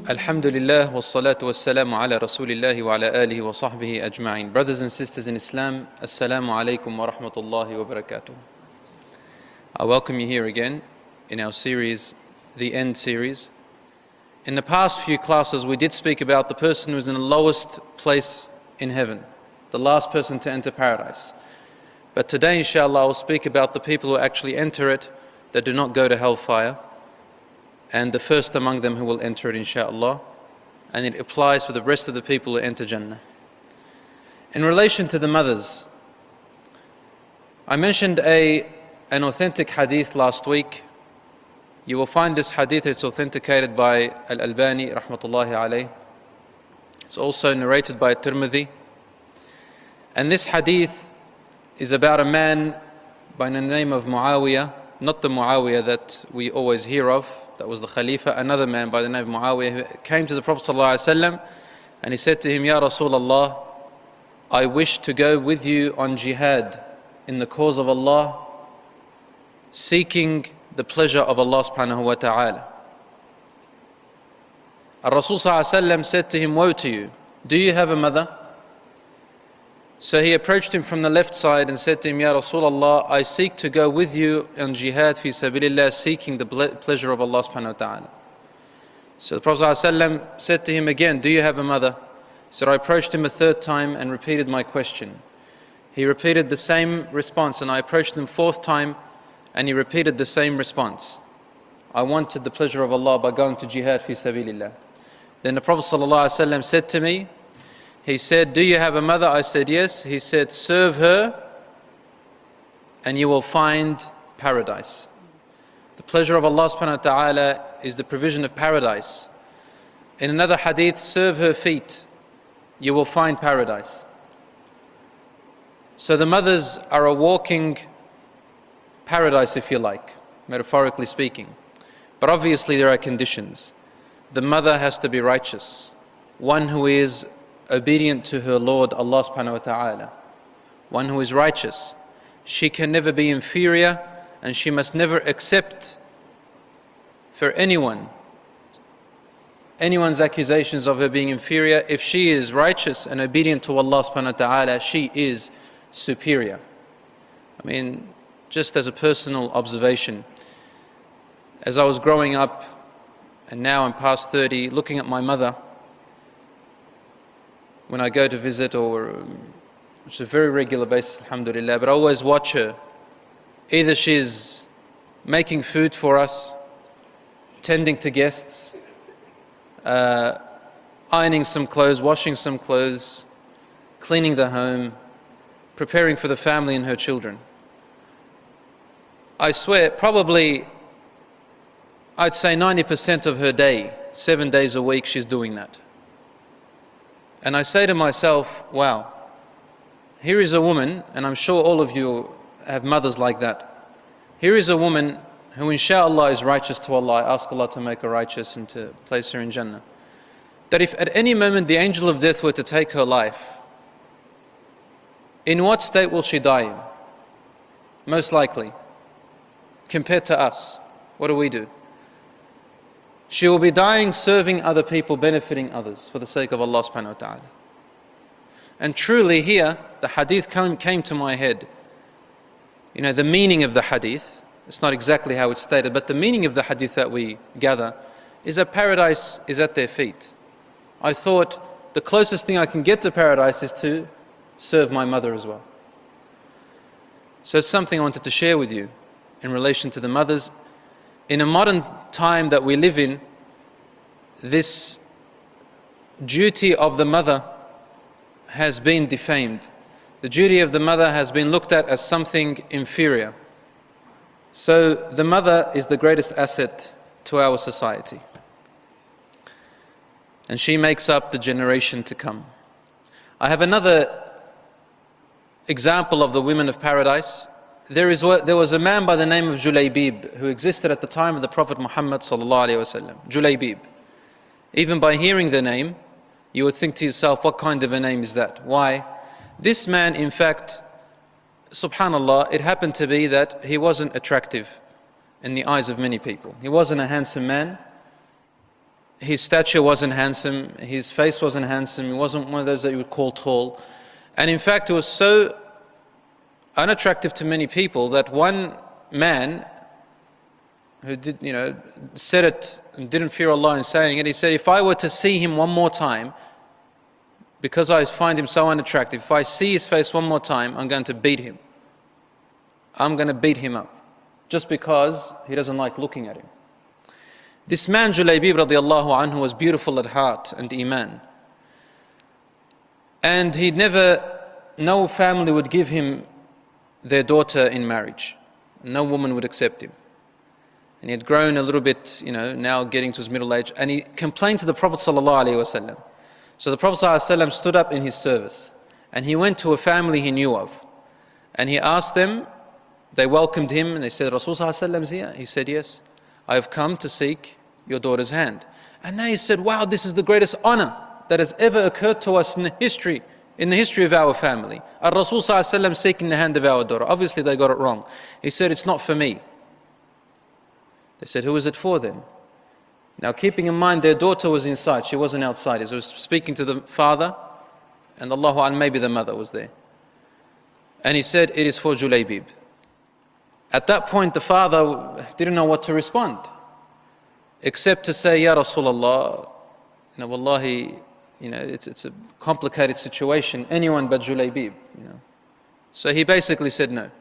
Alhamdulillah wassalatu wassalamu ala rasulillahi wa ala alihi wa sahbihi ajma'in. Brothers and sisters in Islam, assalamu alaikum wa rahmatullahi wa barakatuh. I welcome you here again in our series, the End series. In the past few classes we did speak about the person who is in the lowest place in heaven, the last person to enter paradise. But today inshallah I'll speak about the people who actually enter it, that do not go to hellfire, and the first among them who will enter it inshallah, and it applies for the rest of the people who enter Jannah. In relation to the mothers, I mentioned an authentic hadith last week. You will find this hadith, it's authenticated by Al-Albani rahmatullahi alayh. It's also narrated by Tirmidhi. And this hadith is about a man by the name of Muawiyah, not the Muawiyah that we always hear of, that was the Khalifa, another man by the name of Muawiyah who came to the Prophet ﷺ and he said to him, Ya Rasulullah, I wish to go with you on jihad in the cause of Allah, seeking the pleasure of Allah subhanahu wa ta'ala. Rasul ﷺ said to him, woe to you, do you have a mother? So he approached him from the left side and said to him, Ya Rasulullah, I seek to go with you on jihad fi sabilillah, seeking the pleasure of Allah subhanahu wa ta'ala. So the Prophet ﷺ said to him again, do you have a mother? So I approached him a third time and repeated my question. He repeated the same response, and I approached him fourth time and he repeated the same response. I wanted the pleasure of Allah by going to jihad fi sabilillah. Then the Prophet ﷺ said to me, he said, do you have a mother? I said, yes. He said, serve her and you will find paradise. The pleasure of Allah subhanahu wa ta'ala is the provision of paradise. In another hadith, serve her feet, you will find paradise. So the mothers are a walking paradise, if you like, metaphorically speaking. But obviously there are conditions. The mother has to be righteous, one who is obedient to her Lord Allah subhanahu wa ta'ala, one who is righteous. She can never be inferior, and she must never accept for anyone's accusations of her being inferior. If she is righteous and obedient to Allah subhanahu wa ta'ala, she is superior. I mean, just as a personal observation, as I was growing up, and now I'm past 30, looking at my mother, when I go to visit, or which is a very regular basis, alhamdulillah, but I always watch her. Either she's making food for us, tending to guests, ironing some clothes, washing some clothes, cleaning the home, preparing for the family and her children. I swear, probably, I'd say 90% of her day, 7 days a week, she's doing that. And I say to myself, wow, here is a woman, and I'm sure all of you have mothers like that. Here is a woman who inshaAllah is righteous to Allah. I ask Allah to make her righteous and to place her in Jannah. That if at any moment the angel of death were to take her life, in what state will she die in? Most likely, compared to us, what do? She will be dying serving other people, benefiting others for the sake of Allah subhanahu wa ta'ala. And truly here, the hadith came to my head. You know, the meaning of the hadith, it's not exactly how it's stated, but the meaning of the hadith that we gather is that paradise is at their feet. I thought the closest thing I can get to paradise is to serve my mother as well. So it's something I wanted to share with you in relation to the mothers. In a modern time that we live in, this duty of the mother has been defamed. The duty of the mother has been looked at as something inferior. So the mother is the greatest asset to our society. And she makes up the generation to come. I have another example of the women of paradise. There was a man by the name of Julaybib who existed at the time of the Prophet Muhammad sallallahu alaihi wasallam. Julaybib. Even by hearing the name, you would think to yourself, what kind of a name is that? Why? This man, in fact, subhanallah, it happened to be that he wasn't attractive in the eyes of many people. He wasn't a handsome man. his stature wasn't handsome, his face wasn't handsome, he wasn't one of those that you would call tall. And in fact, it was so unattractive to many people that one man who said it and didn't fear Allah in saying it, he said, if I were to see him one more time, because I find him so unattractive, if I see his face one more time, I'm going to beat him. I'm going to beat him up, just because he doesn't like looking at him. This man, Julaybib radiallahu anhu, was beautiful at heart and iman. And no family would give him their daughter in marriage. No woman would accept him. And he had grown a little bit, now getting to his middle age. And he complained to the Prophet sallallahu alaihi wasallam. So the Prophet sallallahu alaihi wasallam stood up in his service. And he went to a family he knew of. And he asked them, they welcomed him and they said, Rasul sallallahu alaihi wasallam is here? He said, yes, I have come to seek your daughter's hand. And they said, wow, this is the greatest honor that has ever occurred to us in the history of our family. Rasul sallallahu alaihi wasallam seeking the hand of our daughter. Obviously they got it wrong. He said, it's not for me. They said, who is it for then? Now keeping in mind their daughter was inside, she wasn't outside. He was speaking to the father, and Allahu A'lam, maybe the mother was there. And he said, it is for Julaybib. At that point the father didn't know what to respond, except to say, Ya Rasulullah, wallahi, it's a complicated situation, anyone but Julaybib. So he basically said no.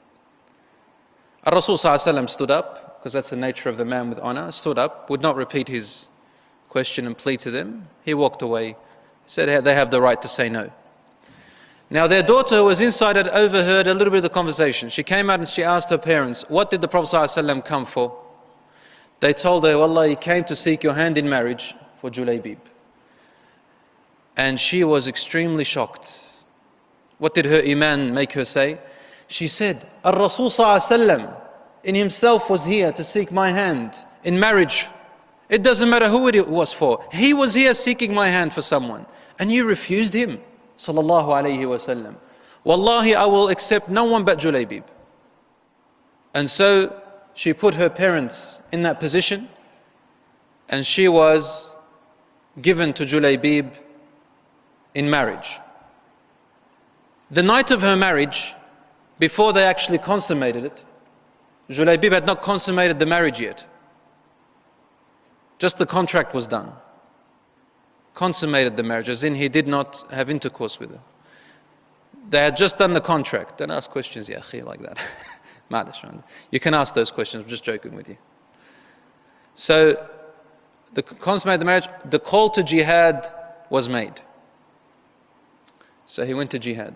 Rasul sallallahu alaihi wasallam stood up, because that's the nature of the man with honor, stood up, would not repeat his question and plea to them. He walked away, said they have the right to say no. Now their daughter who was inside had overheard a little bit of the conversation. She came out and she asked her parents, what did the Prophet sallallahu alaihi wasallam come for? They told her, Wallah, he came to seek your hand in marriage for Julaybib. And she was extremely shocked. What did her iman make her say? She said, Rasul sallallahu alaihi wasallam in himself was here to seek my hand in marriage. It doesn't matter who it was for. He was here seeking my hand for someone. And you refused him, sallallahu alayhi wasallam. Wallahi, I will accept no one but Julaybib. And so she put her parents in that position, and she was given to Julaybib in marriage. The night of her marriage, before they actually consummated it, Julaybib had not consummated the marriage yet. Just the contract was done. Consummated the marriage, as in he did not have intercourse with her. They had just done the contract. Don't ask questions, ya akhi, like that. You can ask those questions, I'm just joking with you. So, the consummated the marriage, the call to jihad was made. So he went to jihad.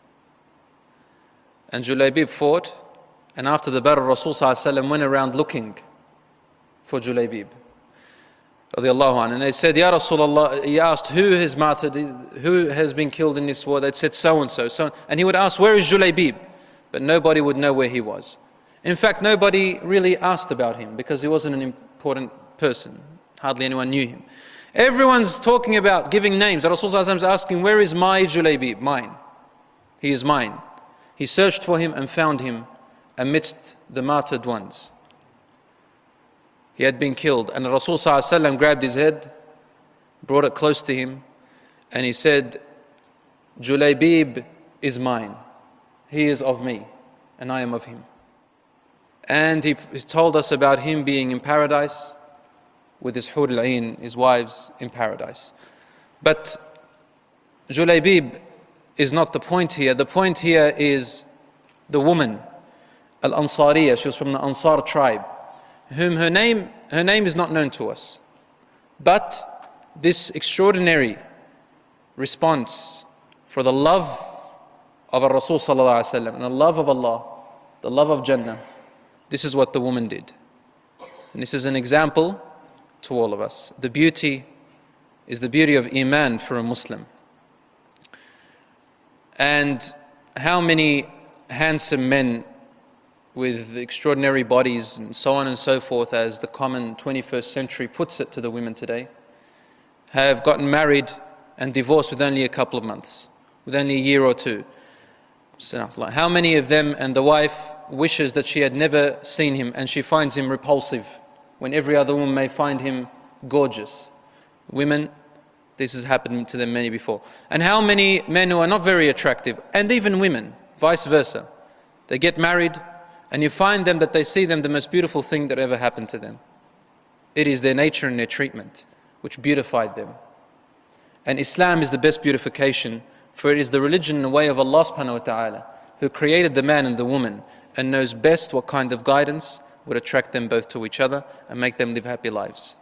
And Julaybib fought, and after the battle, Rasul sallallahu alaihi wasallam went around looking for Julaybib radiallahu anhu. And they said, Ya Rasulullah, he asked, who has martyred, who has been killed in this war? They'd said so and so. And he would ask, where is Julaybib? But nobody would know where he was. In fact, nobody really asked about him because he wasn't an important person. Hardly anyone knew him. Everyone's talking about giving names. Rasul sallallahu alaihi wasallam is asking, where is my Julaybib? Mine. He is mine. He searched for him and found him amidst the martyred ones. He had been killed, and Rasul sallallahu alaihi wasallam grabbed his head, brought it close to him, and he said, Julaybib is mine. He is of me, and I am of him. And he told us about him being in paradise with his Hur al-Ain, his wives in paradise. But Julaybib is not the point here. The point here is the woman, Al-Ansariya. She was from the Ansar tribe, whom her name is not known to us. But this extraordinary response for the love of Rasul sallallahu alaihi wasallam and the love of Allah, the love of Jannah, this is what the woman did. And this is an example to all of us. The beauty is the beauty of Iman for a Muslim. And how many handsome men with extraordinary bodies and so on and so forth, as the common 21st century puts it to the women today, have gotten married and divorced with only a couple of months, with only a year or two. How many of them, and the wife wishes that she had never seen him and she finds him repulsive when every other woman may find him gorgeous. Women, this has happened to them many before. And how many men who are not very attractive, and even women, vice versa. They get married, and you find them that they see them the most beautiful thing that ever happened to them. It is their nature and their treatment which beautified them. And Islam is the best beautification, for it is the religion and the way of Allah subhanahu wa ta'ala, who created the man and the woman, and knows best what kind of guidance would attract them both to each other and make them live happy lives.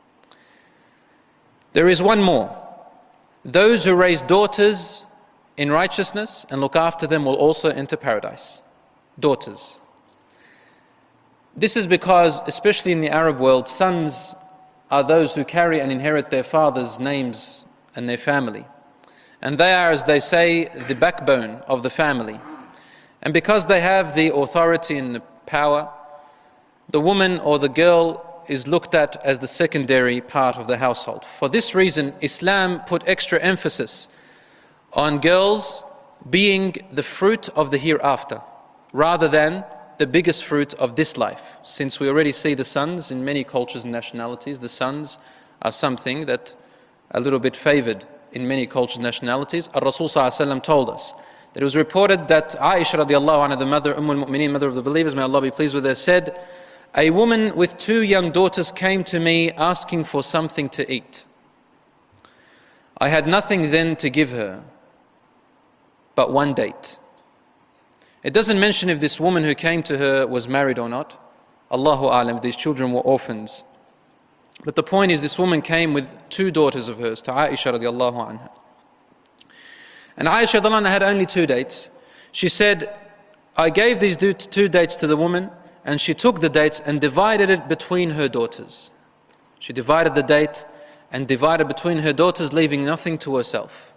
There is one more. Those who raise daughters in righteousness and look after them will also enter paradise. Daughters. This is because, especially in the Arab world, sons are those who carry and inherit their father's names and their family. And they are, as they say, the backbone of the family. And because they have the authority and the power, the woman or the girl is looked at as the secondary part of the household. For this reason, Islam put extra emphasis on girls being the fruit of the hereafter, rather than the biggest fruit of this life. Since we already see the sons in many cultures and nationalities, the sons are something that a little bit favored in many cultures and nationalities. Ar-Rasul ﷺ told us that it was reported that Aisha radiallahu anha, the mother, al-Mu'mineen, mother of the believers, may Allah be pleased with her, said, "A woman with 2 young daughters came to me asking for something to eat. I had nothing then to give her but 1 date." It doesn't mention if this woman who came to her was married or not. Allahu A'lam, if these children were orphans. But the point is, this woman came with 2 daughters of hers to Aisha radiallahu anha. And Aisha radiallahu anha had only 2 dates. She said, I gave these 2 dates to the woman, and she took the dates and divided it between her daughters. She divided the date and divided between her daughters, leaving nothing to herself.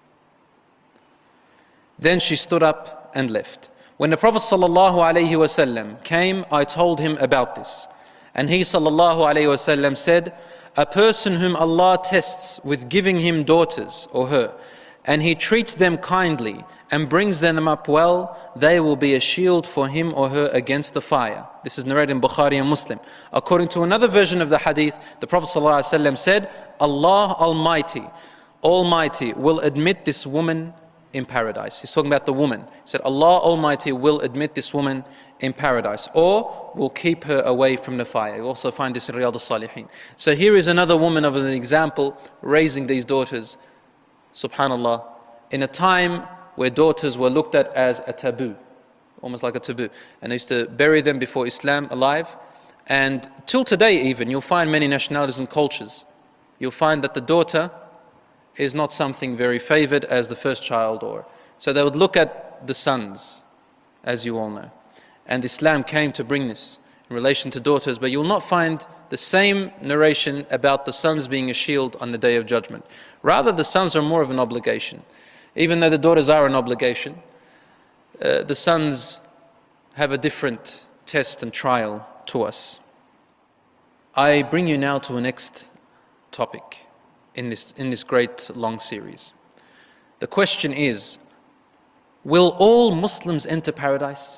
Then she stood up and left. When the Prophet ﷺ came, I told him about this. And he ﷺ said, a person whom Allah tests with giving him daughters or her, and he treats them kindly and brings them up well, they will be a shield for him or her against the fire. This is narrated in Bukhari and Muslim. According to another version of the hadith, the Prophet ﷺ said, Allah Almighty will admit this woman in paradise. He's talking about the woman. He said, Allah Almighty will admit this woman in paradise, or will keep her away from the fire. You also find this in Riyadh al-Salihin. So here is another woman of an example, raising these daughters, subhanallah, in a time where daughters were looked at as a taboo, almost like a taboo. And they used to bury them before Islam alive. And till today even, you'll find many nationalities and cultures, you'll find that the daughter is not something very favored as the first child, or so they would look at the sons, as you all know. And Islam came to bring this in relation to daughters, but you'll not find the same narration about the sons being a shield on the Day of Judgment. Rather, the sons are more of an obligation. Even though the daughters are an obligation, the sons have a different test and trial to us. I bring you now to a next topic in this great long series. The question is, will all Muslims enter paradise?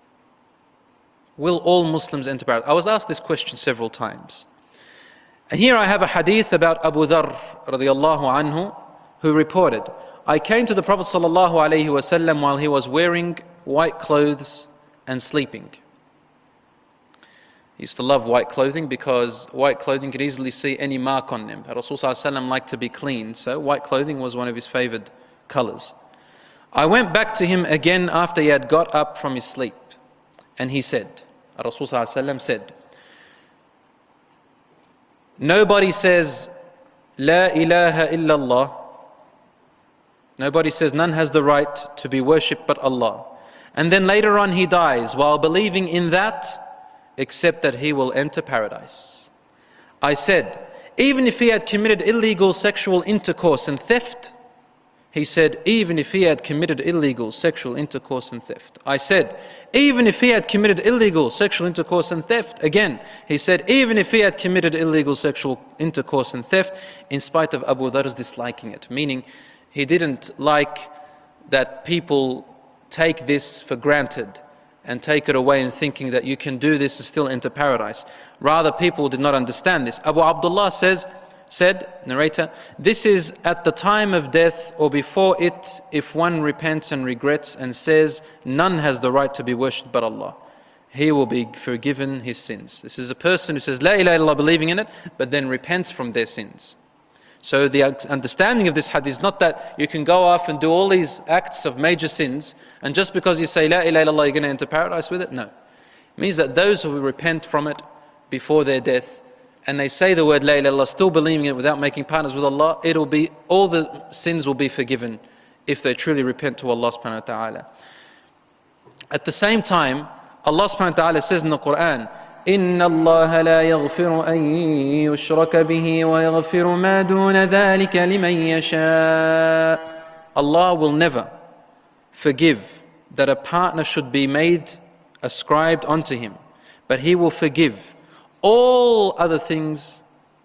Will all Muslims enter paradise? I was asked this question several times. And here I have a hadith about Abu Dharr radiallahu anhu, who reported, I came to the Prophet sallallahu alaihi wasallam while he was wearing white clothes and sleeping. He used to love white clothing because white clothing could easily see any mark on them. Rasul sallallahu alaihi wasallam liked to be clean, so white clothing was one of his favored colors. I went back to him again after he had got up from his sleep, and he said, Rasul sallallahu alaihi wasallam said, nobody says, La ilaha illallah. Nobody says none has the right to be worshipped but Allah. And then later on he dies while believing in that, except that he will enter paradise. I said, even if he had committed illegal sexual intercourse and theft. He said, even if he had committed illegal sexual intercourse and theft. I said, even if he had committed illegal sexual intercourse and theft. Again, he said, even if he had committed illegal sexual intercourse and theft, in spite of Abu Dharr's disliking it. Meaning, he didn't like that people take this for granted and take it away and thinking that you can do this and still enter paradise. Rather, people did not understand this. Abu Abdullah says, said, narrator, this is at the time of death or before it, if one repents and regrets and says, none has the right to be worshipped but Allah, he will be forgiven his sins. This is a person who says, La ilaha illallah, believing in it, but then repents from their sins. So the understanding of this hadith is not that you can go off and do all these acts of major sins, and just because you say La ilaha illallah, you're going to enter paradise with it. No. It means that those who repent from it before their death, and they say the word La ilaha illallah, still believing it without making partners with Allah, it'll be, all the sins will be forgiven if they truly repent to Allah subhanahu wa ta'ala. At the same time, Allah subhanahu wa ta'ala says in the Quran, إِنَّ اللَّهَ لَا يَغْفِرُ أَن يُشْرَكَ بِهِ وَيَغْفِرُ مَا دُونَ ذَلِكَ لِمَن يَشَاءُ. Allah will never forgive that a partner should be made ascribed unto Him, but He will forgive all other things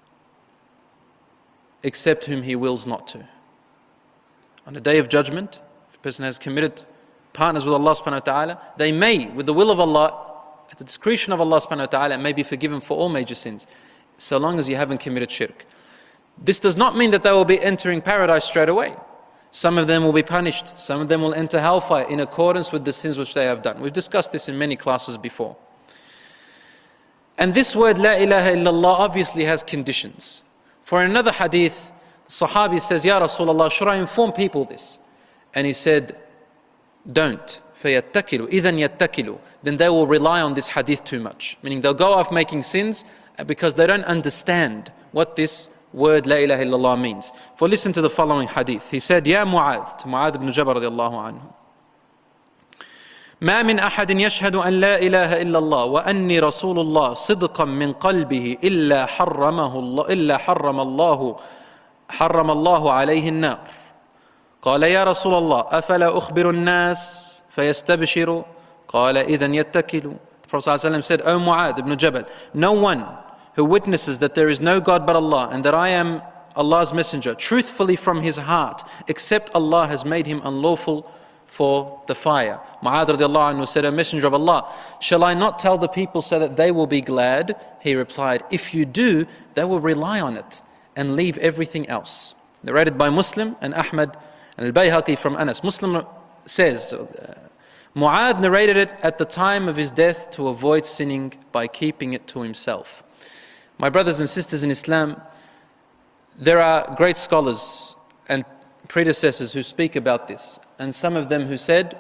except whom He wills not to. On the Day of Judgment, if a person has committed partners with Allah subhanahu wa ta'ala, they may, with the will of Allah, at the discretion of Allah subhanahu wa ta'ala, may be forgiven for all major sins, so long as you haven't committed shirk. This does not mean that they will be entering paradise straight away. Some of them will be punished, some of them will enter hellfire in accordance with the sins which they have done. We've discussed this in many classes before. And this word La ilaha illallah obviously has conditions. For another hadith, the Sahabi says, Ya Rasulullah, should I inform people this? And he said, don't. فَيَتَّكِلُوا إِذَنْ يَتَّكِلُوا. Then they will rely on this hadith too much. Meaning they'll go off making sins because they don't understand what this word La ilaha illallah means. For listen to the following hadith. He said, Ya Mu'adh, to Mu'adh ibn Jabal radiallahu anhu, ما من أحد يشهد أن لا إله إلا الله وأني رسول الله صدقا من قلبه إلا حرم الله عليه النار. قال يا رسول الله أفلا أخبر الناس فيستبشروا قال إذن يتكلوا. The Prophet ﷺ said, O Mu'adh ibn Jabal, no one who witnesses that there is no God but Allah and that I am Allah's messenger truthfully from his heart, except Allah has made him unlawful for the fire. Mu'adh radiallahu anhu said, O Messenger of Allah, shall I not tell the people so that they will be glad? He replied, if you do, they will rely on it and leave everything else. Narrated by Muslim and Ahmad and Al-Bayhaqi from Anas. Muslim says, Mu'adh narrated it at the time of his death to avoid sinning by keeping it to himself. My brothers and sisters in Islam, there are great scholars and predecessors who speak about this, and some of them who said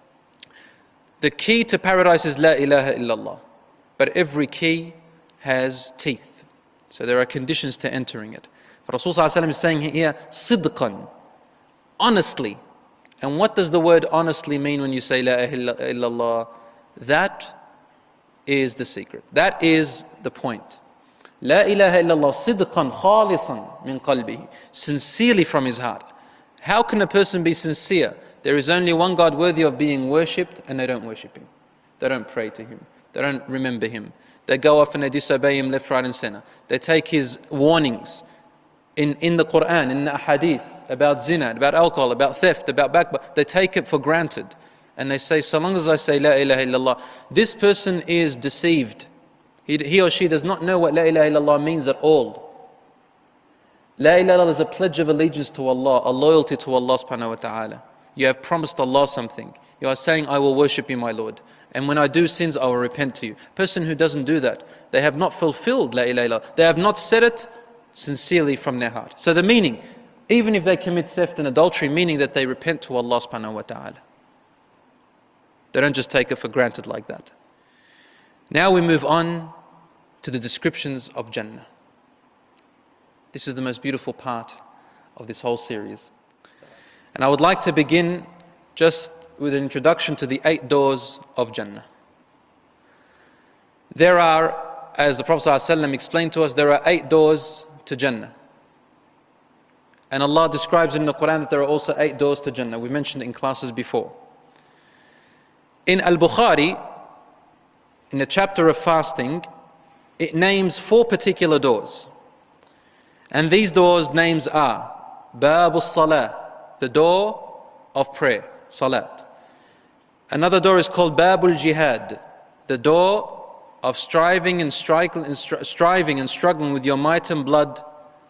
the key to paradise is La ilaha illallah, but every key has teeth, so there are conditions to entering it. Rasulullah ﷺ is saying here sidqan, honestly. And what does the word honestly mean when you say La ilaha illallah? That is the secret, that is the point. La ilaha illallah sidqan khalisan min qalbihi, sincerely from his heart. How can a person be sincere? There is only one God worthy of being worshipped, and they don't worship Him. They don't pray to Him. They don't remember Him. They go off and they disobey Him left, right and center. They take His warnings in the Quran, in the hadith, about zina, about alcohol, about theft, about backbite. They take it for granted. And they say, so long as I say La ilaha illallah, this person is deceived. He or she does not know what La ilaha illallah means at all. La ilaha illallah is a pledge of allegiance to Allah, a loyalty to Allah subhanahu wa ta'ala. You have promised Allah something. You are saying, I will worship you, my Lord. And when I do sins, I will repent to you. A person who doesn't do that, they have not fulfilled La ilaha illallah. They have not said it sincerely from their heart. So the meaning, even if they commit theft and adultery, meaning that they repent to Allah subhanahu wa ta'ala. They don't just take it for granted like that. Now we move on to the descriptions of Jannah. This is the most beautiful part of this whole series. And I would like to begin just with an introduction to the 8 doors of Jannah. There are, as the Prophet ﷺ explained to us, there are 8 doors to Jannah. And Allah describes in the Quran that there are also 8 doors to Jannah. We mentioned it in classes before. In Al-Bukhari, in the chapter of fasting, it names 4 particular doors. And these doors' names are Babu Salah, the door of prayer, Salat. Another door is called Babul Jihad, the door of striving and struggling with your might and blood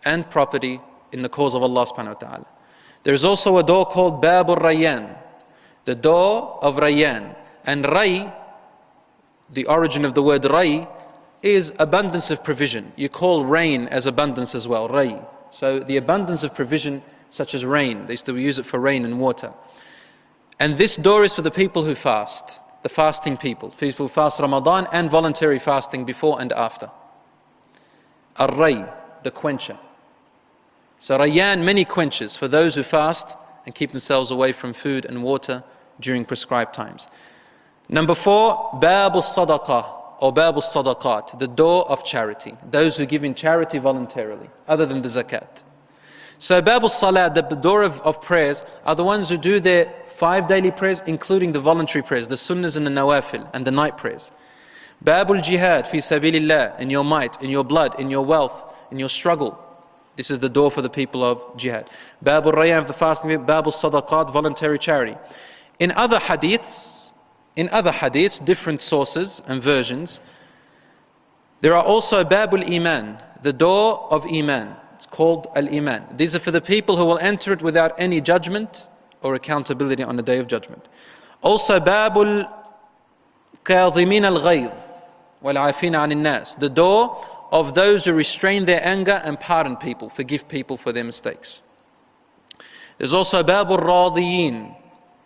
and property in the cause of Allah subhanahu wa ta'ala. There is also a door called Babul Rayyan, the door of Rayyan. And Ray, the origin of the word Ray, is abundance of provision. You call rain as abundance as well, Ray. So the abundance of provision such as rain. They used to use it for rain and water. And this door is for the people who fast, the fasting people. People who fast Ramadan and voluntary fasting before and after. Ar-Ray, the quencher. So Rayyan, many quenches for those who fast and keep themselves away from food and water during prescribed times. Number 4, Babul Sadaqah or Babul Sadaqat, the door of charity. Those who give in charity voluntarily, other than the zakat. So Babul Salat, the door of prayers, are the ones who do their 5 daily prayers, including the voluntary prayers, the sunnahs and the nawafil, and the night prayers. Babul Jihad, fi sabilillah, in your might, in your blood, in your wealth, in your struggle. This is the door for the people of jihad. Babul Rayyan of the fasting, Babul Sadaqat, voluntary charity. In other hadiths, different sources and versions, there are also Babul Iman, the door of Iman. It's called Al-Iman. These are for the people who will enter it without any judgment or accountability on the day of judgment. Also Babul Qadhimin al-Ghayz wal-Afina 'anil nas, the door of those who restrain their anger and pardon people, forgive people for their mistakes. There's also Babul Radiyin.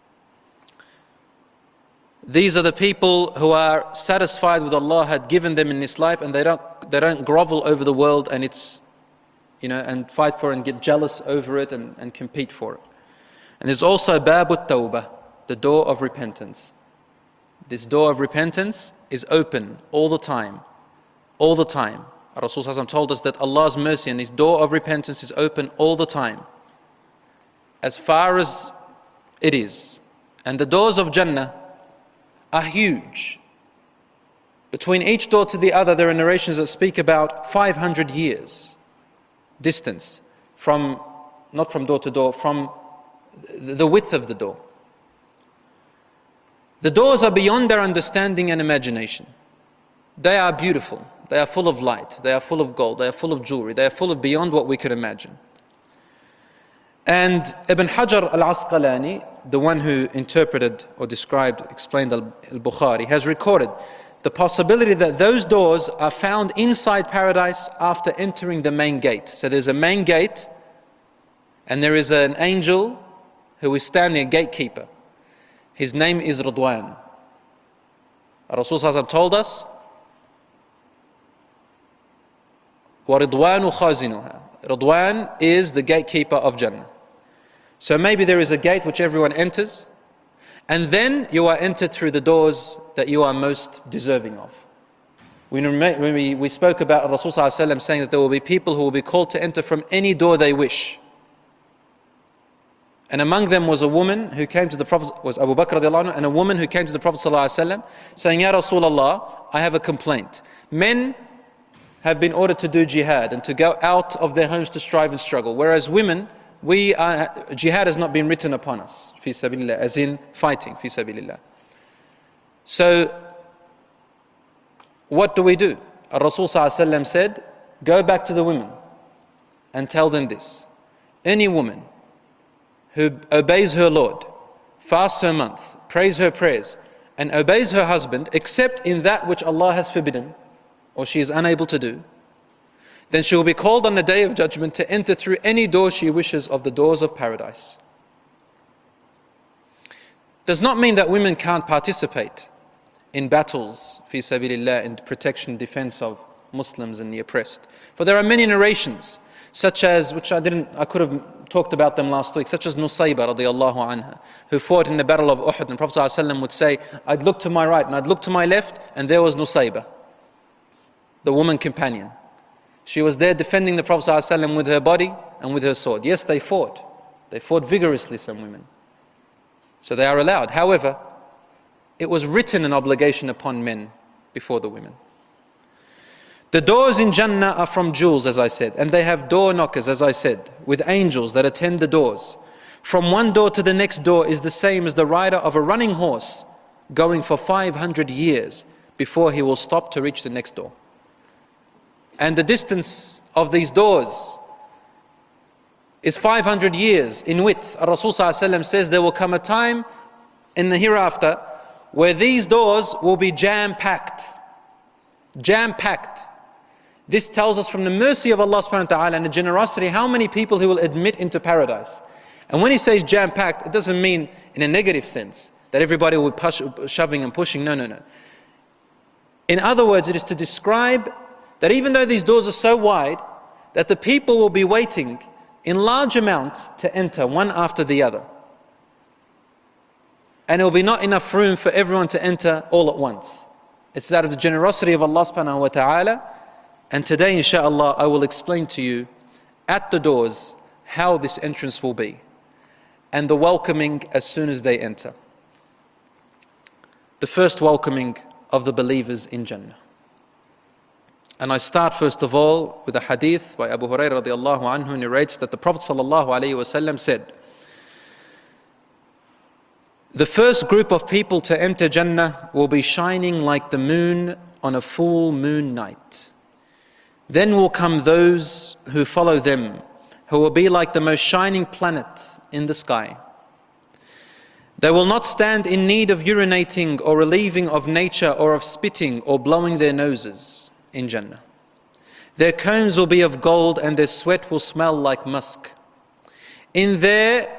These are the people who are satisfied with Allah had given them in this life, and they don't grovel over the world and its, and fight for it and get jealous over it and compete for it. And there's also Babut Tawbah, the door of repentance. This door of repentance is open all the time. All the time. Rasul Sallallahu Alaihi Wasallam told us that Allah's mercy and His door of repentance is open all the time, as far as it is. And the doors of Jannah are huge. Between each door to the other, there are narrations that speak about 500 years distance from, not from door to door, from the width of the door. The doors are beyond their understanding and imagination. They are beautiful. They are full of light. They are full of gold. They are full of jewelry. They are full of beyond what we could imagine. And Ibn Hajar al-Asqalani, the one who interpreted or explained al-Bukhari, has recorded the possibility that those doors are found inside paradise after entering the main gate. So there's a main gate, and there is an angel who is standing, a gatekeeper. His name is Ridwan. Rasul Sallallahu Alaihi Wasallam told us, وَرِضْوَانُ خَازِنُهَا. Ridwan is the gatekeeper of Jannah. So maybe there is a gate which everyone enters, and then you are entered through the doors that you are most deserving of. When we spoke about Rasul Sallallahu Alaihi Wasallam saying that there will be people who will be called to enter from any door they wish. And among them was a woman who came to the Prophet, was Abu Bakr radiallahu anhu, and a woman who came to the Prophet Sallallahu Alaihi Wasallam saying, Ya Rasulullah, I have a complaint. Men have been ordered to do jihad and to go out of their homes to strive and struggle, whereas women, jihad has not been written upon us, fi sabilillah, as in fighting, fi sabilillah. So, what do we do? Rasul Sallallahu Alaihi Wasallam said, go back to the women and tell them this. Any woman who obeys her Lord, fasts her month, prays her prayers, and obeys her husband, except in that which Allah has forbidden, or she is unable to do, then she will be called on the day of judgment to enter through any door she wishes of the doors of paradise. Does not mean that women can't participate in battles, fi sabilillah, in protection, defense of Muslims and the oppressed. For there are many narrations, such as, which I could have talked about them last week, such as Nusayba radiallahu anha, who fought in the battle of Uhud, and Prophet ﷺ would say, I'd look to my right and I'd look to my left, and there was Nusayba, the woman companion. She was there defending the Prophet ﷺ with her body and with her sword. Yes, they fought. They fought vigorously, some women. So they are allowed. However, it was written an obligation upon men before the women. The doors in Jannah are from jewels, as I said, and they have door knockers, as I said, with angels that attend the doors. From one door to the next door is the same as the rider of a running horse going for 500 years before he will stop to reach the next door. And the distance of these doors is 500 years in width. Rasul ﷺ says there will come a time in the hereafter where these doors will be jam-packed. Jam-packed. This tells us from the mercy of Allah subhanahu wa ta'ala and the generosity how many people He will admit into paradise. And when He says jam-packed, it doesn't mean in a negative sense that everybody will be shoving and pushing. No, no, no. In other words, it is to describe that even though these doors are so wide, that the people will be waiting in large amounts to enter one after the other. And there will be not enough room for everyone to enter all at once. It's out of the generosity of Allah subhanahu wa ta'ala. And today, inshallah, I will explain to you at the doors how this entrance will be and the welcoming as soon as they enter. The first welcoming of the believers in Jannah. And I start first of all with a hadith by Abu Hurairah radiallahu anhu, narrates that the Prophet sallallahu alaihi wasallam said, the first group of people to enter Jannah will be shining like the moon on a full moon night. Then will come those who follow them, who will be like the most shining planet in the sky. They will not stand in need of urinating or relieving of nature or of spitting or blowing their noses in Jannah. Their combs will be of gold and their sweat will smell like musk. In there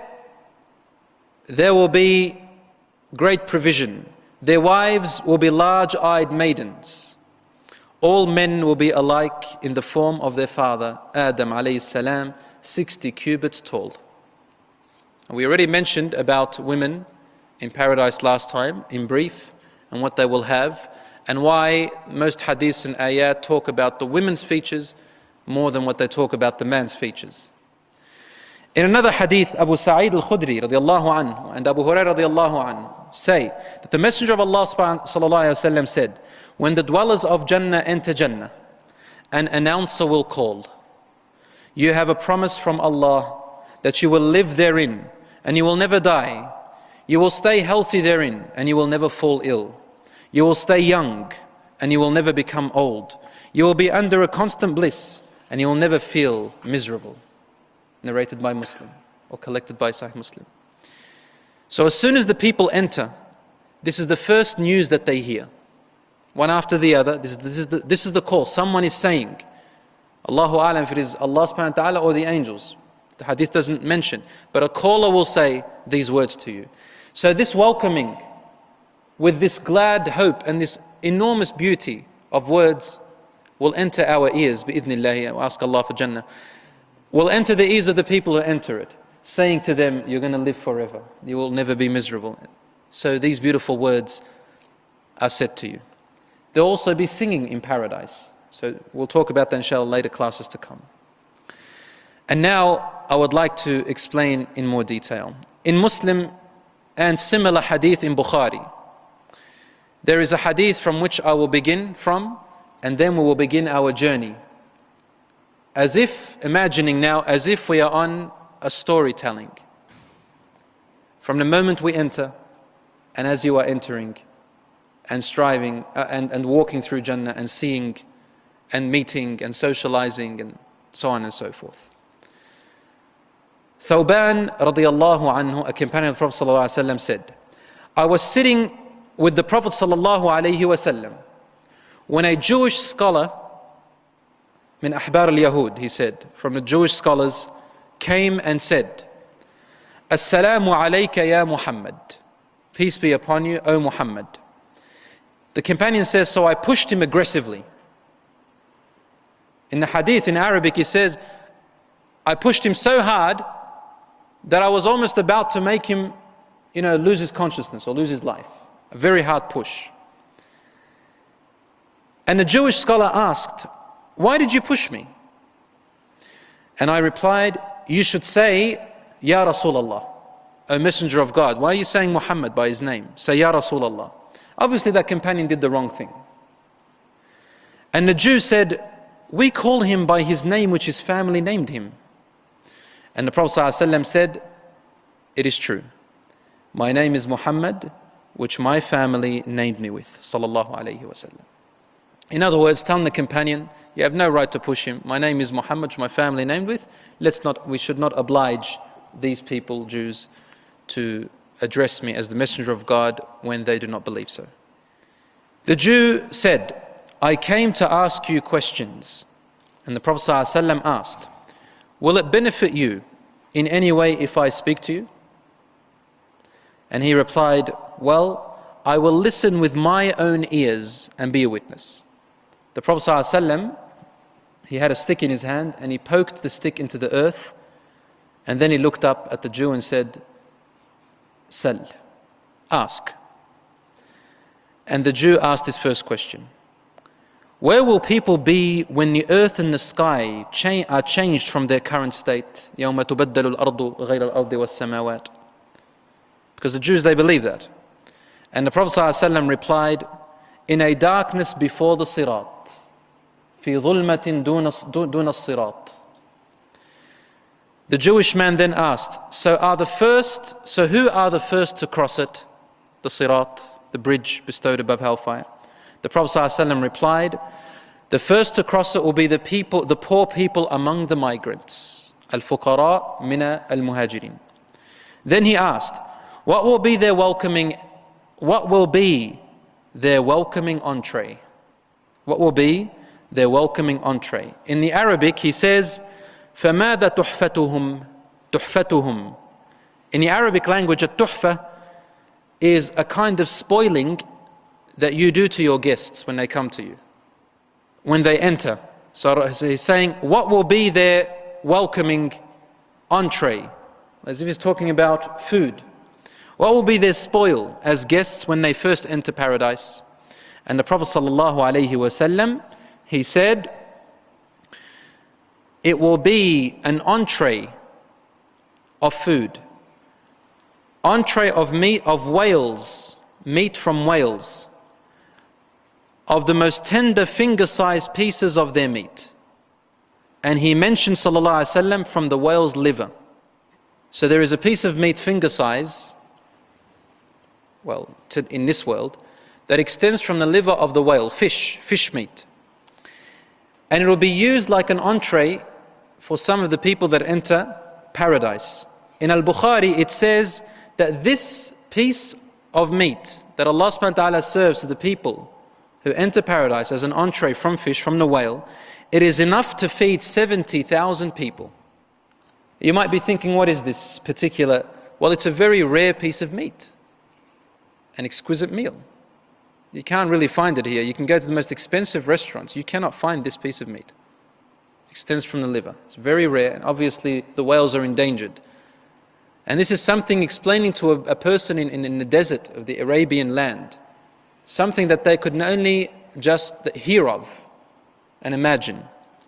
will be great provision. Their wives will be large-eyed maidens. All men will be alike in the form of their father, Adam alayhi salam, 60 cubits tall. And we already mentioned about women in paradise last time, in brief, and what they will have, and why most hadiths and ayat talk about the women's features more than what they talk about the man's features. In another hadith, Abu Sa'id al-Khudri radiallahu anhu and Abu Hurairah radiallahu anhu say that the Messenger of Allah sallallahu alaihi wasallam said, when the dwellers of Jannah enter Jannah, an announcer will call, you have a promise from Allah that you will live therein and you will never die. You will stay healthy therein and you will never fall ill. You will stay young and you will never become old. You will be under a constant bliss and you will never feel miserable. Narrated by Muslim or collected by Sahih Muslim. So as soon as the people enter, this is the first news that they hear. One after the other, this is the call. Someone is saying, Allahu A'lam, if it is Allah subhanahu wa ta'ala or the angels. The hadith doesn't mention, but a caller will say these words to you. So this welcoming with this glad hope and this enormous beauty of words will enter our ears, bi'idhnillahi, I ask Allah for Jannah, will enter the ears of the people who enter it, saying to them, you're going to live forever. You will never be miserable. So these beautiful words are said to you. There'll also be singing in paradise. So we'll talk about that inshallah later classes to come. And now I would like to explain in more detail. In Muslim and similar hadith in Bukhari, there is a hadith from which I will begin from, and then we will begin our journey. As if, imagining now, as if we are on a storytelling. From the moment we enter, and as you are entering, and striving, and walking through Jannah, and seeing, and meeting, and socializing, and so on and so forth. Thawban radiallahu anhu, a companion of the Prophet sallallahu alaihi wasallam, said, I was sitting with the Prophet sallallahu alaihi wasallam when a Jewish scholar, min ahbar al-Yahud, he said, from the Jewish scholars, came and said, Assalamu alayka ya Muhammad. Peace be upon you, O Muhammad. The companion says, so I pushed him aggressively. In the hadith, in Arabic, he says, I pushed him so hard that I was almost about to make him, lose his consciousness or lose his life. A very hard push. And the Jewish scholar asked, why did you push me? And I replied, you should say, Ya Rasulullah, O Messenger of God. Why are you saying Muhammad by his name? Say, Ya Rasulullah. Obviously that companion did the wrong thing. And the Jew said, we call him by his name which his family named him. And the Prophet ﷺ said, it is true. My name is Muhammad, which my family named me with. Sallallahu alayhi wasallam. In other words, telling the companion, you have no right to push him. My name is Muhammad, my family named with. We should not oblige these people, Jews, to address me as the messenger of God when they do not believe so. The Jew said, I came to ask you questions. And the Prophet ﷺ asked, will it benefit you in any way if I speak to you? And he replied, well, I will listen with my own ears and be a witness. The Prophet ﷺ, he had a stick in his hand and he poked the stick into the earth, and then he looked up at the Jew and said, Sal, ask. And the Jew asked his first question, where will people be when the earth and the sky are changed from their current state? يَوْمَ تُبَدَّلُ الْأَرْضُ غَيْرَ الْأَرْضِ وَالسَّمَاوَاتِ. Because the Jews, they believe that. And the Prophet ﷺ replied, in a darkness before the sirat, في ظلمة دون الصراط. The Jewish man then asked, so who are the first to cross it? The sirat, the bridge bestowed above hellfire. The Prophet ﷺ replied, the first to cross it will be the poor people among the migrants. Al-fuqara mina al-muhajirin. Then he asked, what will be their welcoming entree? What will be their welcoming entree? In the Arabic, he says, فَمَاذَا تُحْفَتُهُمْ. In the Arabic language, a tuhfa is a kind of spoiling that you do to your guests when they come to you, when they enter. So he's saying, what will be their welcoming entree? As if he's talking about food. What will be their spoil as guests when they first enter paradise? And the Prophet ﷺ, he said, it will be an entree of food, entree of meat, of whales, meat from whales, of the most tender finger-sized pieces of their meat. And he mentioned ﷺ from the whale's liver. So there is a piece of meat finger size, in this world, that extends from the liver of the whale, fish meat. And it will be used like an entree for some of the people that enter paradise. In Al-Bukhari, it says that this piece of meat that Allah subhanahu wa ta'ala serves to the people who enter paradise as an entree from fish, from the whale, it is enough to feed 70,000 people. You might be thinking, what is this particular? Well, it's a very rare piece of meat, an exquisite meal. You can't really find it here. You can go to the most expensive restaurants. You cannot find this piece of meat. It extends from the liver. It's very rare, and obviously the whales are endangered. And this is something explaining to a person in the desert of the Arabian land, something that they could only just hear of and imagine.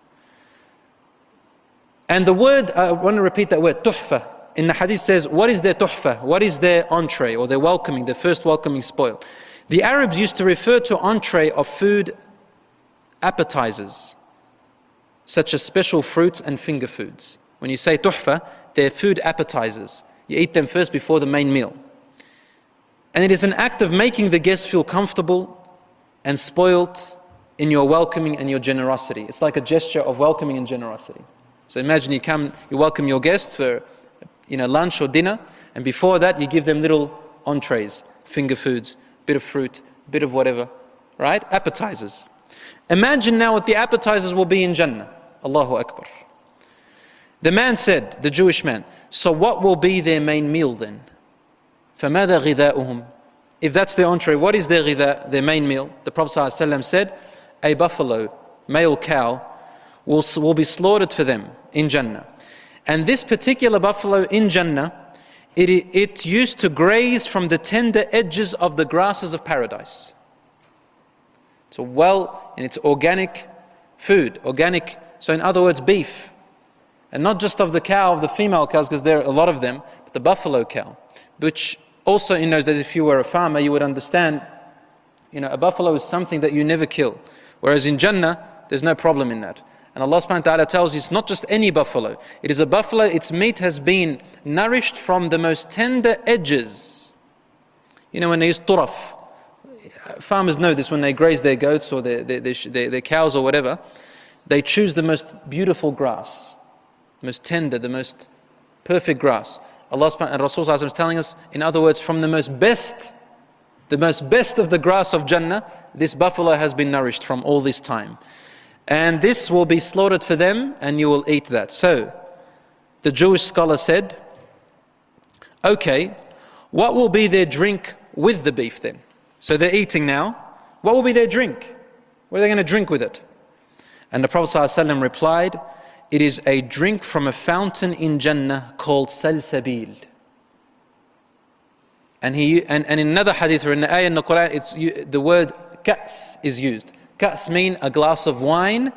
And the word, I want to repeat that word, tuhfa. In the hadith says, what is their tuhfa? What is their entree or their welcoming, their first welcoming spoil? The Arabs used to refer to entree of food appetizers, such as special fruits and finger foods. When you say tuhfa, they're food appetizers. You eat them first before the main meal. And it is an act of making the guest feel comfortable and spoiled in your welcoming and your generosity. It's like a gesture of welcoming and generosity. So imagine you welcome your guest for lunch or dinner, and before that you give them little entrees, finger foods, bit of fruit, bit of whatever, right? Appetizers. Imagine now what the appetizers will be in Jannah. Allahu Akbar. The man said, the Jewish man, so what will be their main meal then? فَمَاذَا غِذَاؤُهُمْ. If that's their entree, what is their ghidha, their main meal? The Prophet ﷺ said, a buffalo, male cow, will be slaughtered for them in Jannah. And this particular buffalo in Jannah, it used to graze from the tender edges of the grasses of paradise. And it's organic food, organic, so in other words, beef. And not just of the cow, of the female cows, because there are a lot of them, but the buffalo cow, which also in those days, if you were a farmer, you would understand, a buffalo is something that you never kill. Whereas in Jannah, there's no problem in that. And Allah subhanahu wa ta'ala tells you it's not just any buffalo. It is a buffalo, its meat has been nourished from the most tender edges. When they use turaf, farmers know this when they graze their goats or their cows or whatever. They choose the most beautiful grass, most tender, the most perfect grass. Allah subhanahu and Rasulullah is telling us, in other words, from the most best of the grass of Jannah, this buffalo has been nourished from all this time. And this will be slaughtered for them, and you will eat that. So, the Jewish scholar said, okay, what will be their drink with the beef then? So they're eating now. What will be their drink? What are they going to drink with it? And the Prophet ﷺ replied, it is a drink from a fountain in Jannah called Salsabil. And in another hadith or in the ayah in the Quran, the word ka's is used. Ka's mean a glass of wine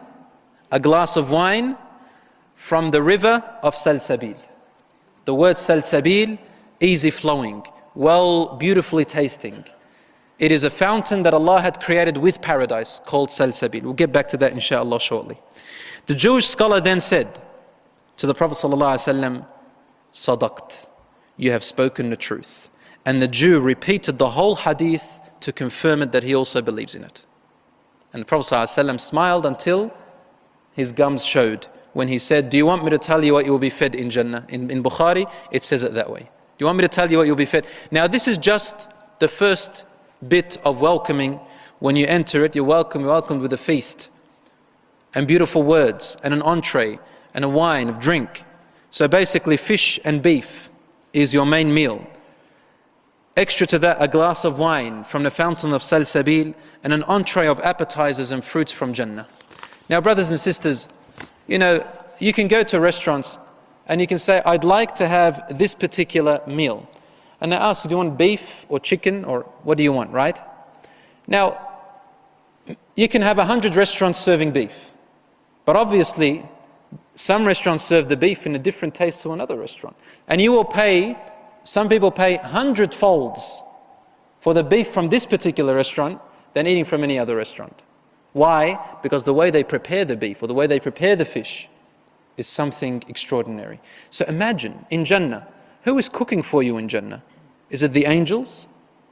from the river of Salsabil. The word Salsabil, easy flowing, well, beautifully tasting. It is a fountain that Allah had created with paradise called Salsabil. We'll get back to that inshallah shortly. The Jewish scholar then said to the Prophet ﷺ, Sadaqt, you have spoken the truth. And the Jew repeated the whole hadith to confirm it that he also believes in it. And the Prophet ﷺ smiled until his gums showed when he said, do you want me to tell you what you will be fed in Jannah? In Bukhari, it says it that way. Do you want me to tell you what you'll be fed? Now this is just the first bit of welcoming. When you enter it, you're welcomed with a feast and beautiful words and an entree and a wine of drink. So basically fish and beef is your main meal. Extra to that, a glass of wine from the fountain of Salsabil and an entree of appetizers and fruits from Jannah. Now brothers and sisters, you know, you can go to restaurants and you can say, I'd like to have this particular meal. And they ask, do you want beef or chicken or what do you want, right? Now, you can have 100 restaurants serving beef. But obviously, some restaurants serve the beef in a different taste to another restaurant. And you will pay, some people pay 100 folds for the beef from this particular restaurant than eating from any other restaurant. Why? Because the way they prepare the beef or the way they prepare the fish is something extraordinary. So imagine, in Jannah, who is cooking for you in Jannah? Is it the angels?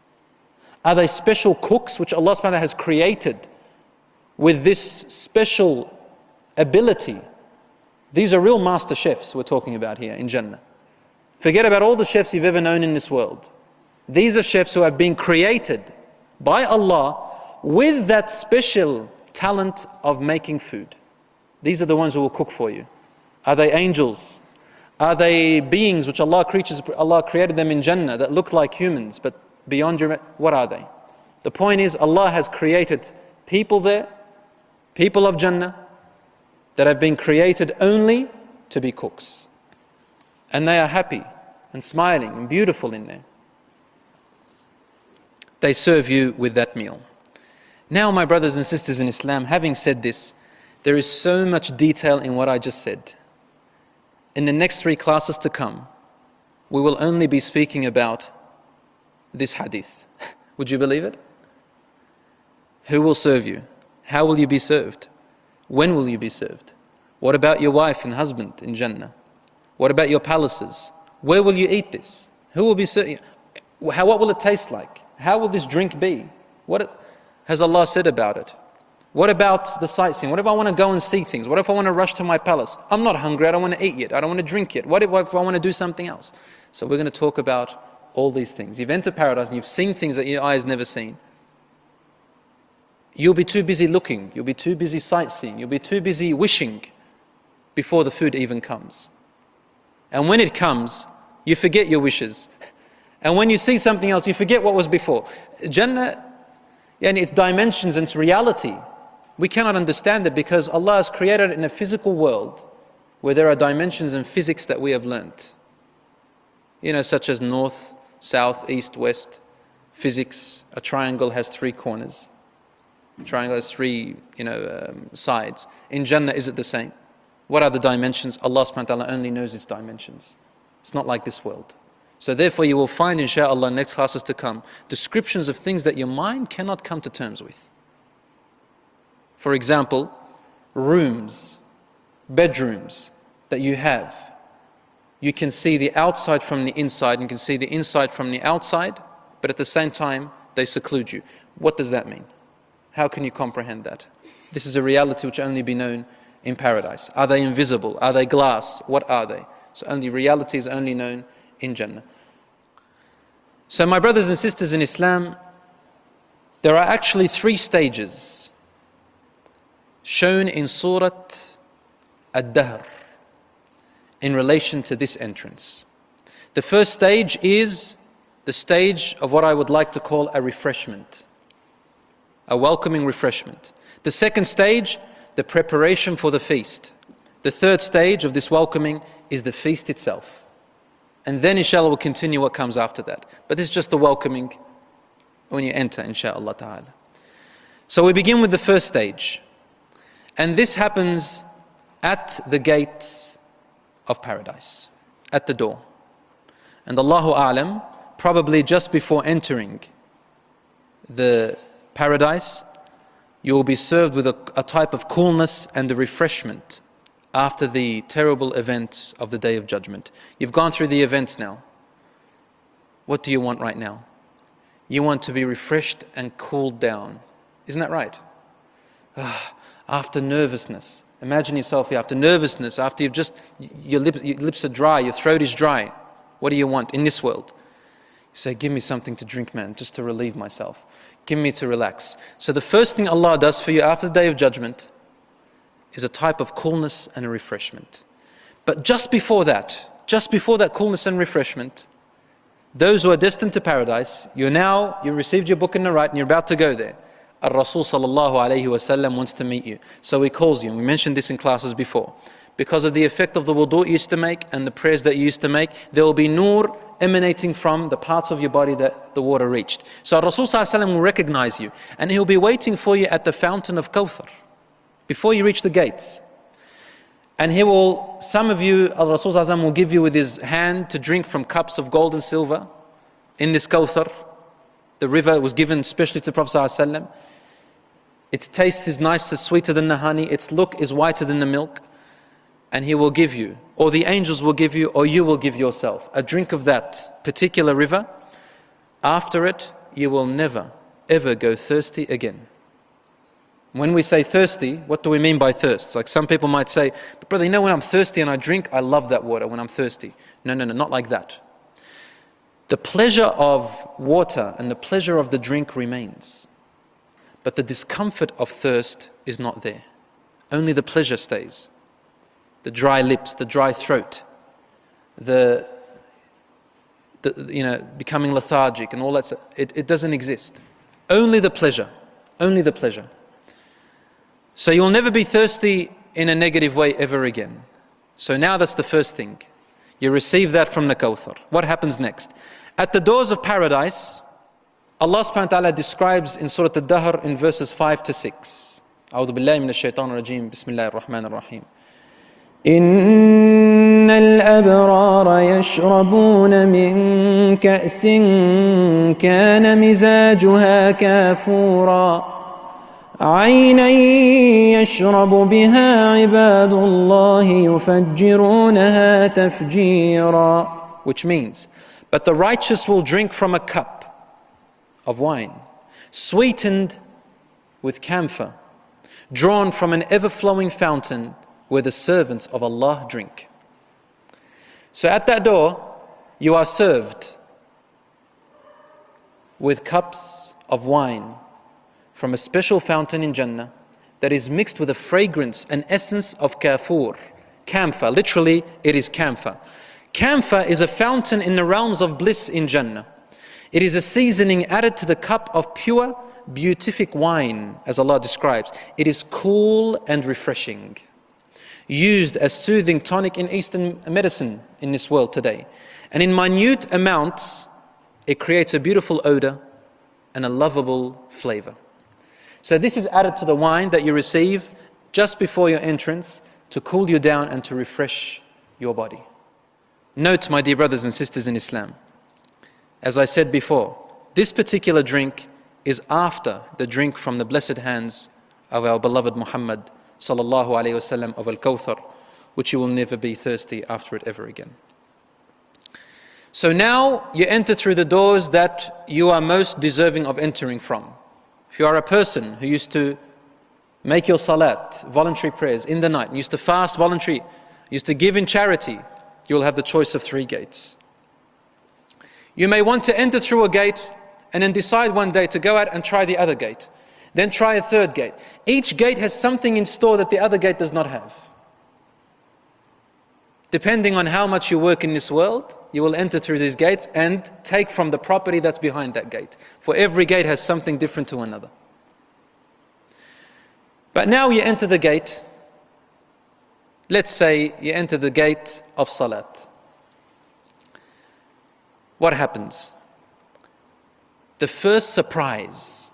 Are they special cooks which Allah subhanahu wa ta'ala has created with this special ability? These are real master chefs we're talking about here in Jannah. Forget about all the chefs you've ever known in this world. These are chefs who have been created by Allah with that special talent of making food. These are the ones who will cook for you. Are they angels? Are they beings which Allah created them in Jannah that look like humans but beyond your... What are they? The point is Allah has created people there, people of Jannah, that have been created only to be cooks. And they are happy and smiling and beautiful in there. They serve you with that meal. Now, my brothers and sisters in Islam, having said this, there is so much detail in what I just said. In the next 3 classes to come, we will only be speaking about this hadith. Would you believe it? Who will serve you? How will you be served? When will you be served? What about your wife and husband in Jannah? What about your palaces? Where will you eat this? Who will be serving? What will it taste like? How will this drink be? What has Allah said about it? What about the sightseeing? What if I want to go and see things? What if I want to rush to my palace? I'm not hungry, I don't want to eat yet, I don't want to drink yet. What if I want to do something else? So we're going to talk about all these things. You've entered paradise and you've seen things that your eyes never seen. You'll be too busy looking, you'll be too busy sightseeing, you'll be too busy wishing before the food even comes. And when it comes, you forget your wishes. And when you see something else, you forget what was before. Jannah, and its dimensions and its reality, we cannot understand it because Allah has created it in a physical world where there are dimensions and physics that we have learnt. You know, such as north, south, east, west. Physics, a triangle has 3 corners. A triangle has 3, sides. In Jannah, is it the same? What are the dimensions? Allah subhanahu wa ta'ala only knows its dimensions. It's not like this world. So therefore you will find, inshallah, in next classes to come, descriptions of things that your mind cannot come to terms with. For example, rooms, bedrooms that you have. You can see the outside from the inside and you can see the inside from the outside, but at the same time, They seclude you. What does that mean? How can you comprehend that? This is a reality which only be known in paradise. Are they invisible? Are they glass? What are they? So only reality is only known in Jannah. So my brothers and sisters in Islam, there are actually 3 stages shown in Surah Ad-Dahr in relation to this entrance. The first stage is the stage of what I would like to call a refreshment, a welcoming refreshment. The second stage, the preparation for the feast. The third stage of this welcoming is the feast itself. And then inshallah we'll continue what comes after that. But this is just the welcoming when you enter, inshallah ta'ala. So we begin with the first stage. And this happens at the gates of paradise, at the door. And Allahu A'lam, probably just before entering the paradise, you will be served with a type of coolness and a refreshment after the terrible events of the Day of Judgment. You've gone through the events now. What do you want right now? You want to be refreshed and cooled down. Isn't that right? After nervousness. Imagine yourself after nervousness, after you've just, your lips are dry, your throat is dry. What do you want in this world? You say, give me something to drink, man, just to relieve myself. Give me to relax. So the first thing Allah does for you after the Day of Judgment is a type of coolness and a refreshment. But just before that coolness and refreshment, those who are destined to paradise, you received your book in the right and you're about to go there. Ar-Rasul sallallahu alayhi wa sallam wants to meet you. So he calls you, and we mentioned this in classes before. Because of the effect of the wudu you used to make and the prayers that you used to make, there will be nur emanating from the parts of your body that the water reached. So Rasul sallallahu alayhi wa sallam will recognize you, and he'll be waiting for you at the fountain of Kawthar before you reach the gates. And some of you, Rasul sallallahu alayhi wa sallam will give you with his hand to drink from cups of gold and silver in this Kawthar. The river was given especially to the Prophet sallallahu alayhi wa sallam. Its taste is nicer, sweeter than the honey. Its look is whiter than the milk. And he will give you, or the angels will give you, or you will give yourself a drink of that particular river. After it, you will never, ever go thirsty again. When we say thirsty, what do we mean by thirst? Like some people might say, but brother, you know when I'm thirsty and I drink, I love that water when I'm thirsty. No, not like that. The pleasure of water and the pleasure of the drink remains. But the discomfort of thirst is not there. Only the pleasure stays. The dry lips, the dry throat, becoming lethargic and all that. It doesn't exist. Only the pleasure. Only the pleasure. So you'll never be thirsty in a negative way ever again. So now that's the first thing. You receive that from the Kawthar. What happens next? At the doors of paradise, Allah subhanahu wa ta'ala describes in Surah Ad-Dahr in verses 5 to 6. A'udhu billahi minash shaitanir rajeem. Bismillahir rahmanir rahim. إن الأبرار يشربون من كأس كان مزاجها كافورا عينا يشرب بها عباد الله يفجرونها تفجيرا. Which means, but the righteous will drink from a cup of wine, sweetened with camphor, drawn from an ever-flowing fountain where the servants of Allah drink. So at that door, you are served with cups of wine from a special fountain in Jannah that is mixed with a fragrance, an essence of kafur, camphor. Literally, it is camphor. Camphor is a fountain in the realms of bliss in Jannah. It is a seasoning added to the cup of pure, beatific wine, as Allah describes. It is cool and refreshing, used as soothing tonic in Eastern medicine in this world today. And in minute amounts, it creates a beautiful odor and a lovable flavor. So this is added to the wine that you receive just before your entrance to cool you down and to refresh your body. Note, my dear brothers and sisters in Islam, as I said before, this particular drink is after the drink from the blessed hands of our beloved Muhammad sallallahu alayhi wa of Al-Kawthar, which you will never be thirsty after it ever again. So now you enter through the doors that you are most deserving of entering from. If you are a person who used to make your salat, voluntary prayers in the night, and used to fast voluntary, used to give in charity, you will have the choice of 3 gates. You may want to enter through a gate and then decide one day to go out and try the other gate. Then try a 3rd gate. Each gate has something in store that the other gate does not have. Depending on how much you work in this world, you will enter through these gates and take from the property that's behind that gate. For every gate has something different to another. But now you enter the gate. Let's say you enter the gate of salat. What happens? The first surprise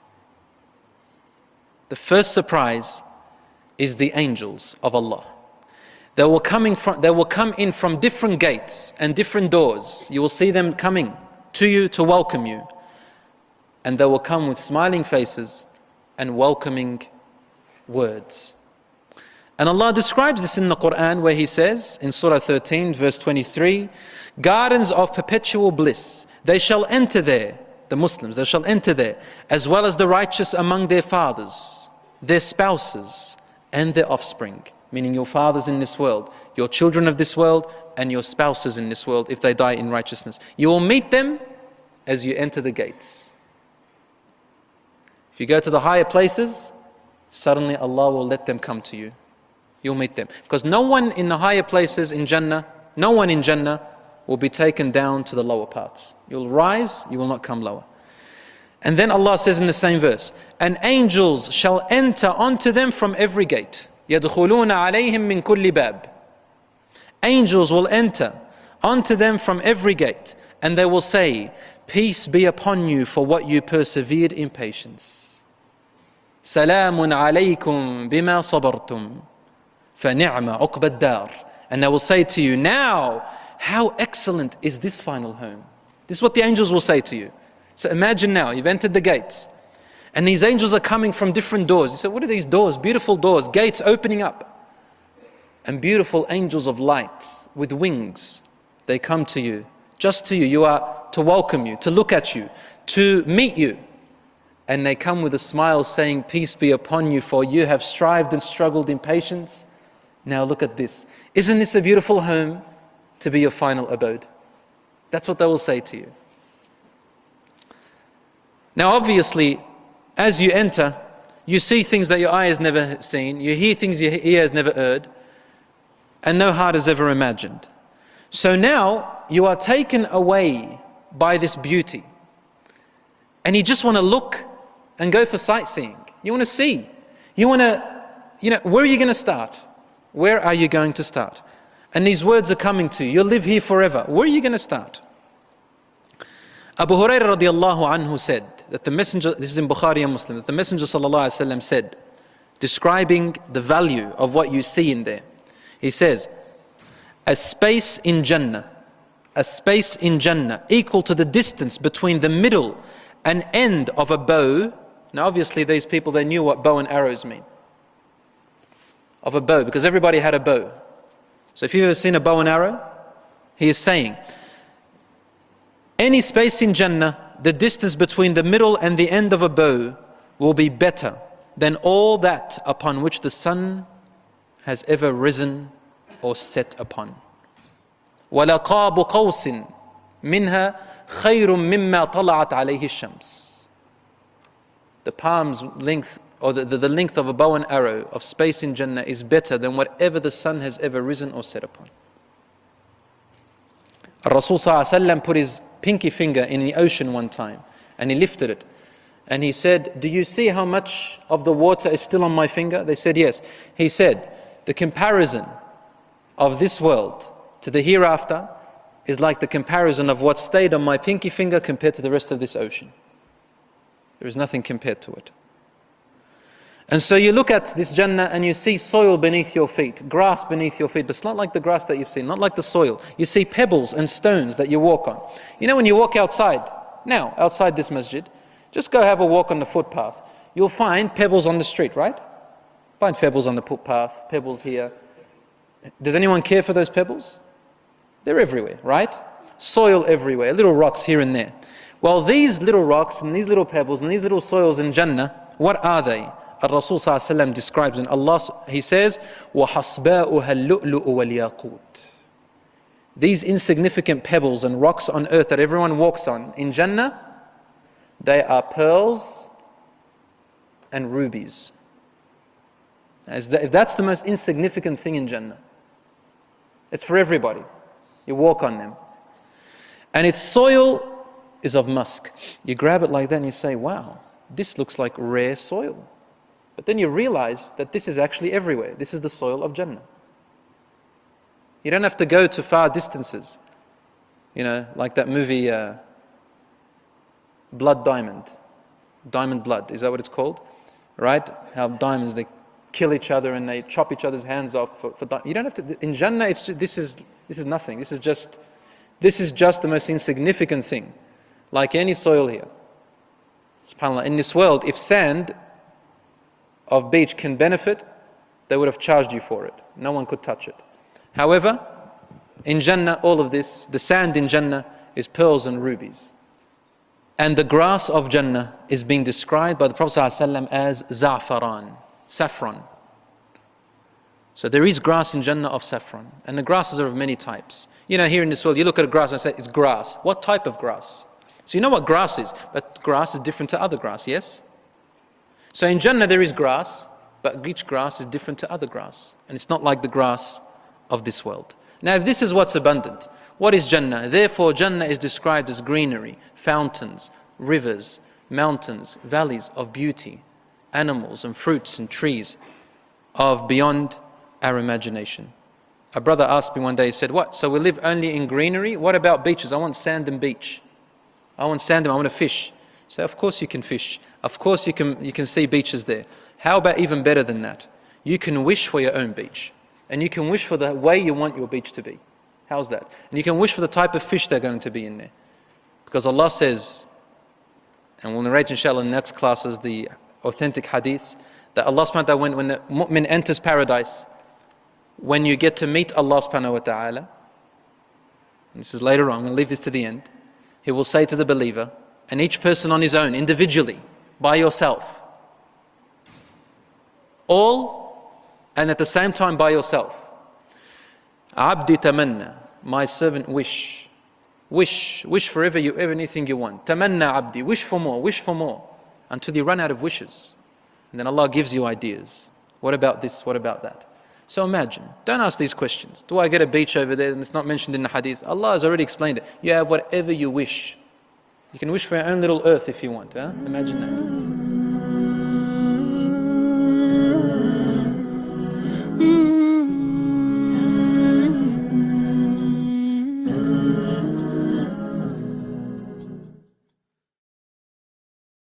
is the angels of Allah. They will come in from different gates and different doors. You will see them coming to you to welcome you. And they will come with smiling faces and welcoming words. And Allah describes this in the Quran, where He says in Surah 13 verse 23, gardens of perpetual bliss, they shall enter there, the Muslims, they shall enter there, as well as the righteous among their fathers, their spouses, and their offspring. Meaning your fathers in this world, your children of this world, and your spouses in this world, if they die in righteousness. You will meet them as you enter the gates. If you go to the higher places, suddenly Allah will let them come to you. You'll meet them. Because no one in the higher places in Jannah, no one in Jannah will be taken down to the lower parts. You'll rise, you will not come lower. And then Allah says in the same verse, and angels shall enter onto them from every gate. يَدْخُلُونَ عَلَيْهِمْ مِنْ كُلِّ بَابٍ. Angels will enter onto them from every gate, and they will say, peace be upon you for what you persevered in patience. سَلَامٌ عَلَيْكُمْ بِمَا صَبَرْتُمْ فَنِعْمَ عُقْبَ الدَّارِ. And they will say to you, now, how excellent is this final home. This is what the angels will say to you. So imagine now, you've entered the gates, and these angels are coming from different doors. You say, what are these doors? Beautiful doors, gates opening up. And beautiful angels of light with wings, they come to you, just to you. You are to welcome you, to look at you, to meet you. And they come with a smile saying, peace be upon you, for you have strived and struggled in patience. Now look at this. Isn't this a beautiful home to be your final abode? That's what they will say to you. Now obviously, as you enter, you see things that your eye has never seen, you hear things your ear has never heard, and no heart has ever imagined. So now you are taken away by this beauty, and you just want to look and go for sightseeing. You want to see. You want to, where are you going to start? Where are you going to start? And these words are coming to you. You'll live here forever. Where are you going to start? Abu Hurairah radiallahu anhu said that the Messenger, this is in Bukhari and Muslim, that the Messenger sallallahu alaihi wasallam said, describing the value of what you see in there. He says, a space in Jannah equal to the distance between the middle and end of a bow. Now obviously these people, they knew what bow and arrows mean. Of a bow, because everybody had a bow. So if you've ever seen a bow and arrow, he is saying, any space in Jannah, the distance between the middle and the end of a bow will be better than all that upon which the sun has ever risen or set upon. وَلَقَابُ قَوْسٍ مِنْهَا خَيْرٌ مِمَّا طَلَعَتْ عَلَيْهِ الشَّمْسِ. The palm's length, or the length of a bow and arrow of space in Jannah is better than whatever the sun has ever risen or set upon. Rasul sallallahu alaihi wasallam put his pinky finger in the ocean one time, and he lifted it, and he said, do you see how much of the water is still on my finger? They said yes. He said, the comparison of this world to the hereafter is like the comparison of what stayed on my pinky finger compared to the rest of this ocean. There is nothing compared to it. And so you look at this Jannah and you see soil beneath your feet, grass beneath your feet, but it's not like the grass that you've seen, not like the soil. You see pebbles and stones that you walk on. You know, when you walk outside, now, outside this masjid, just go have a walk on the footpath. You'll find pebbles on the street, right? Find pebbles on the footpath, pebbles here. Does anyone care for those pebbles? They're everywhere, right? soil everywhere, little rocks here and there. Well, these little rocks and these little pebbles and these little soils in Jannah, what are they? Rasul ﷺ describes in Allah, he says, وَحَصْبَاؤُهَا اللُّؤْلُؤُ وَالْيَاقُوتُ. These insignificant pebbles and rocks on earth that everyone walks on, in Jannah, they are pearls and rubies. If that's the most insignificant thing in Jannah, it's for everybody. You walk on them. And its soil is of musk. You grab it like that and you say, wow, this looks like rare soil. But then you realize that this is actually everywhere. This is the soil of Jannah. You don't have to go to far distances. You know, like that movie, Blood Diamond. Diamond Blood, is that what it's called? Right? How diamonds, they kill each other and they chop each other's hands off you don't have to, in Jannah, this is nothing. This is just the most insignificant thing. Like any soil here. SubhanAllah, in this world, if sand of beach can benefit, they would have charged you for it. No one could touch it. However, in Jannah, all of this, the sand in Jannah is pearls and rubies. And the grass of Jannah is being described by the Prophet ﷺ as za'faran, saffron. So there is grass in Jannah of saffron. And the grasses are of many types. You know, here in this world, you look at a grass and say, it's grass. What type of grass? So you know what grass is, but grass is different to other grass, yes? So in Jannah there is grass, but each grass is different to other grass. And it's not like the grass of this world. Now if this is what's abundant, what is Jannah? Therefore Jannah is described as greenery, fountains, rivers, mountains, valleys of beauty, animals and fruits and trees of beyond our imagination. A brother asked me one day, he said, what? So we live only in greenery? What about beaches? I want sand and beach. I want sand and I want to fish. So of course you can fish. Of course you can see beaches there. How about even better than that? You can wish for your own beach. And you can wish for the way you want your beach to be. How's that? And you can wish for the type of fish they're going to be in there. Because Allah says, and we'll narrate inshallah in the next classes the authentic hadiths, that Allah subhanahu wa ta'ala, when the mu'min enters paradise, when you get to meet Allah subhanahu wa ta'ala, and this is later on, I'm going to leave this to the end, He will say to the believer, and each person on his own, individually, by yourself, all and at the same time by yourself, Abdi tamanna, my servant wish for anything you want. Tamanna abdi, wish for more, until you run out of wishes. And then Allah gives you ideas. What about this? What about that? So imagine, don't ask these questions. Do I get a beach over there and it's not mentioned in the hadith? Allah has already explained it. You have whatever you wish. You can wish for your own little earth if you want. Imagine that.